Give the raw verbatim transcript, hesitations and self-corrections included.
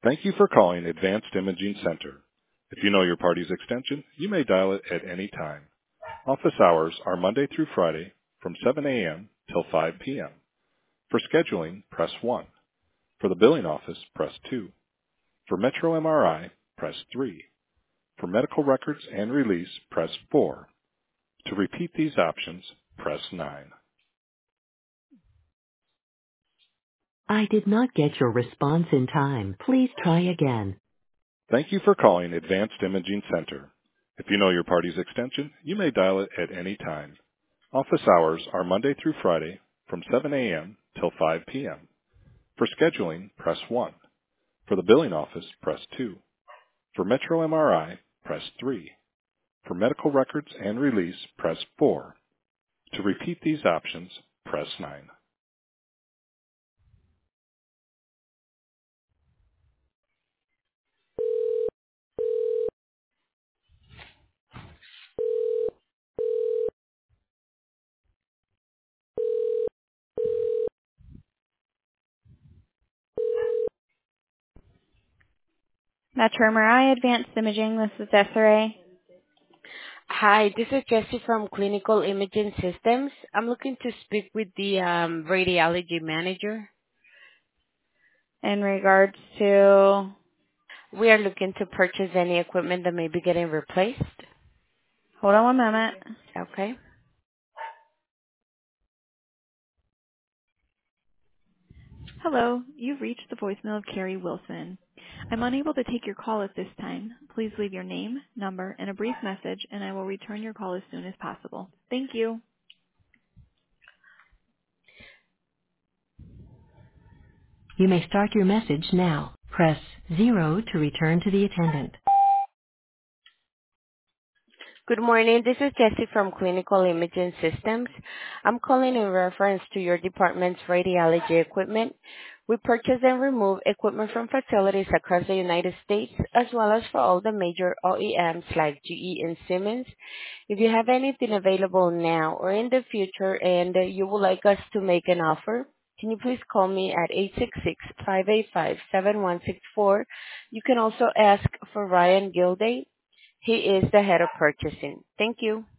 Thank you for calling Advanced Imaging Center. If you know your party's extension, you may dial it at any time. Office hours are Monday through Friday from seven a.m. till five p.m. For scheduling, press one. For the billing office, press two. For Metro M R I, press three. For medical records and release, press four. To repeat these options, press nine. I did not get your response in time. Please try again. Thank you for calling Advanced Imaging Center. If you know your party's extension, you may dial it at any time. Office hours are Monday through Friday from seven a.m. till five p.m. For scheduling, press one. For the billing office, press two. For Metro M R I, press three. For medical records and release, press four. To repeat these options, press nine. Metro M R I Advanced Imaging, this is Desiree. Hi, this is Jessie from Clinical Imaging Systems. I'm looking to speak with the um, radiology manager. In regards to, We are looking to purchase any equipment that may be getting replaced. hold on one moment. Okay. Hello, you've reached the voicemail of Carrie Wilson. I'm unable to take your call at this time. Please leave your name, number, and a brief message, and I will return your call as soon as possible. Thank you. You may start your message now. Press zero to return to the attendant. Good morning. This is Jessie from Clinical Imaging Systems. I'm calling in reference to your department's radiology equipment. We purchase and remove equipment from facilities across the United States, as well as for all the major O E Ms like G E and Siemens. If you have anything available now or in the future and uh, you would like us to make an offer, can you please call me at eight six six, five eight five, seven one six four. You can also ask for Ryan Gilday. He is the head of purchasing. Thank you.